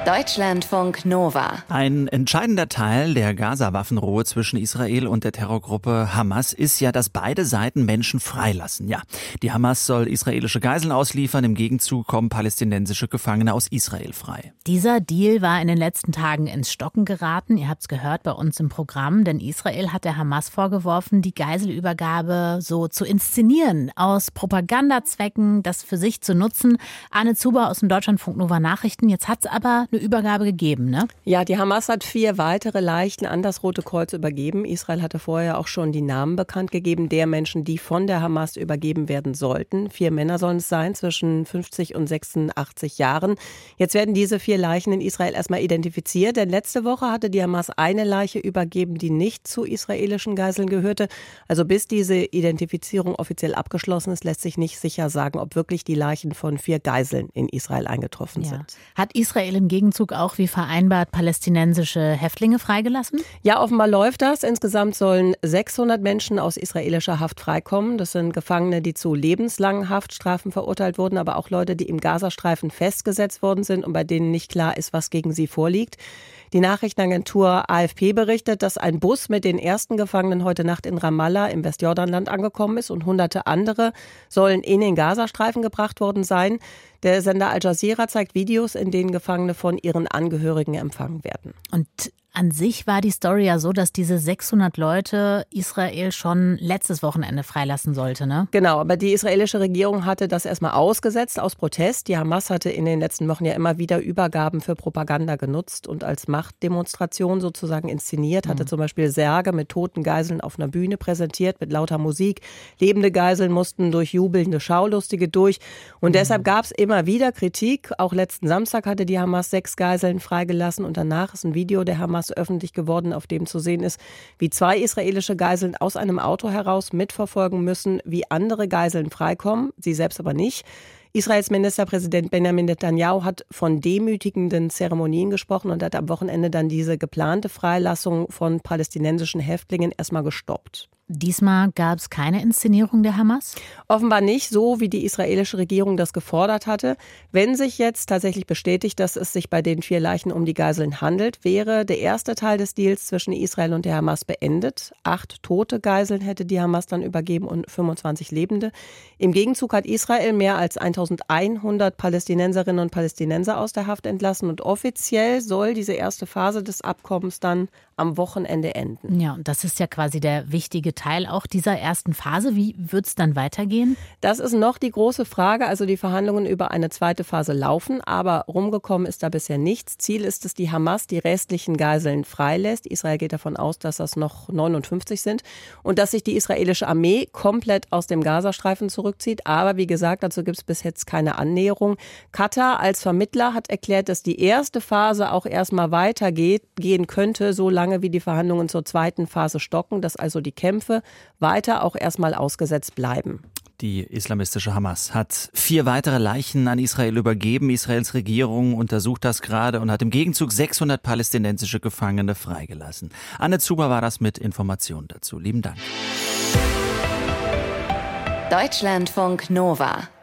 Deutschlandfunk Nova. Ein entscheidender Teil der Gaza-Waffenruhe zwischen Israel und der Terrorgruppe Hamas ist ja, dass beide Seiten Menschen freilassen. Ja, die Hamas soll israelische Geiseln ausliefern, im Gegenzug kommen palästinensische Gefangene aus Israel frei. Dieser Deal war in den letzten Tagen ins Stocken geraten. Ihr habt es gehört bei uns im Programm, denn Israel hat der Hamas vorgeworfen, die Geiselübergabe so zu inszenieren, aus Propagandazwecken, das für sich zu nutzen. Arne Zuber aus dem Deutschlandfunk Nova Nachrichten. Jetzt hat es aber eine Übergabe gegeben, ne? Ja, die Hamas hat 4 weitere Leichen an das Rote Kreuz übergeben. Israel hatte vorher auch schon die Namen bekannt gegeben der Menschen, die von der Hamas übergeben werden sollten. 4 Männer sollen es sein, zwischen 50 und 86 Jahren. Jetzt werden diese 4 Leichen in Israel erstmal identifiziert, denn letzte Woche hatte die Hamas eine Leiche übergeben, die nicht zu israelischen Geiseln gehörte. Also bis diese Identifizierung offiziell abgeschlossen ist, lässt sich nicht sicher sagen, ob wirklich die Leichen von 4 Geiseln in Israel eingetroffen sind. Hat Israel im Gegenzug auch wie vereinbart palästinensische Häftlinge freigelassen? Ja, offenbar läuft das. Insgesamt sollen 600 Menschen aus israelischer Haft freikommen. Das sind Gefangene, die zu lebenslangen Haftstrafen verurteilt wurden, aber auch Leute, die im Gazastreifen festgesetzt worden sind und bei denen nicht klar ist, was gegen sie vorliegt. Die Nachrichtenagentur AFP berichtet, dass ein Bus mit den ersten Gefangenen heute Nacht in Ramallah im Westjordanland angekommen ist und hunderte andere sollen in den Gazastreifen gebracht worden sein. Der Sender Al Jazeera zeigt Videos, in denen Gefangene von ihren Angehörigen empfangen werden. Und an sich war die Story ja so, dass diese 600 Leute Israel schon letztes Wochenende freilassen sollte, ne? Genau, aber die israelische Regierung hatte das erstmal ausgesetzt aus Protest. Die Hamas hatte in den letzten Wochen ja immer wieder Übergaben für Propaganda genutzt und als Machtdemonstration sozusagen inszeniert. Hatte zum Beispiel Särge mit toten Geiseln auf einer Bühne präsentiert mit lauter Musik. Lebende Geiseln mussten durch jubelnde Schaulustige durch. Und deshalb gab es immer wieder Kritik. Auch letzten Samstag hatte die Hamas 6 Geiseln freigelassen und danach ist ein Video der Hamas öffentlich geworden, auf dem zu sehen ist, wie 2 israelische Geiseln aus einem Auto heraus mitverfolgen müssen, wie andere Geiseln freikommen, sie selbst aber nicht. Israels Ministerpräsident Benjamin Netanyahu hat von demütigenden Zeremonien gesprochen und hat am Wochenende dann diese geplante Freilassung von palästinensischen Häftlingen erstmal gestoppt. Diesmal gab es keine Inszenierung der Hamas? Offenbar nicht, so wie die israelische Regierung das gefordert hatte. Wenn sich jetzt tatsächlich bestätigt, dass es sich bei den 4 Leichen um die Geiseln handelt, wäre der erste Teil des Deals zwischen Israel und der Hamas beendet. 8 tote Geiseln hätte die Hamas dann übergeben und 25 Lebende. Im Gegenzug hat Israel mehr als 1100 Palästinenserinnen und Palästinenser aus der Haft entlassen und offiziell soll diese erste Phase des Abkommens dann am Wochenende enden. Ja, und das ist ja quasi der wichtige Teil auch dieser ersten Phase. Wie wird es dann weitergehen? Das ist noch die große Frage. Also die Verhandlungen über eine zweite Phase laufen, aber rumgekommen ist da bisher nichts. Ziel ist es, die Hamas die restlichen Geiseln freilässt. Israel geht davon aus, dass das noch 59 sind und dass sich die israelische Armee komplett aus dem Gazastreifen zurückzieht. Aber wie gesagt, dazu gibt es bis jetzt keine Annäherung. Katar als Vermittler hat erklärt, dass die erste Phase auch erstmal weitergehen könnte, solange wie die Verhandlungen zur zweiten Phase stocken, dass also die Kämpfe weiter auch erstmal ausgesetzt bleiben. Die islamistische Hamas hat 4 weitere Leichen an Israel übergeben. Israels Regierung untersucht das gerade und hat im Gegenzug 600 palästinensische Gefangene freigelassen. Anne Zuber war das mit Informationen dazu. Lieben Dank. Deutschlandfunk Nova.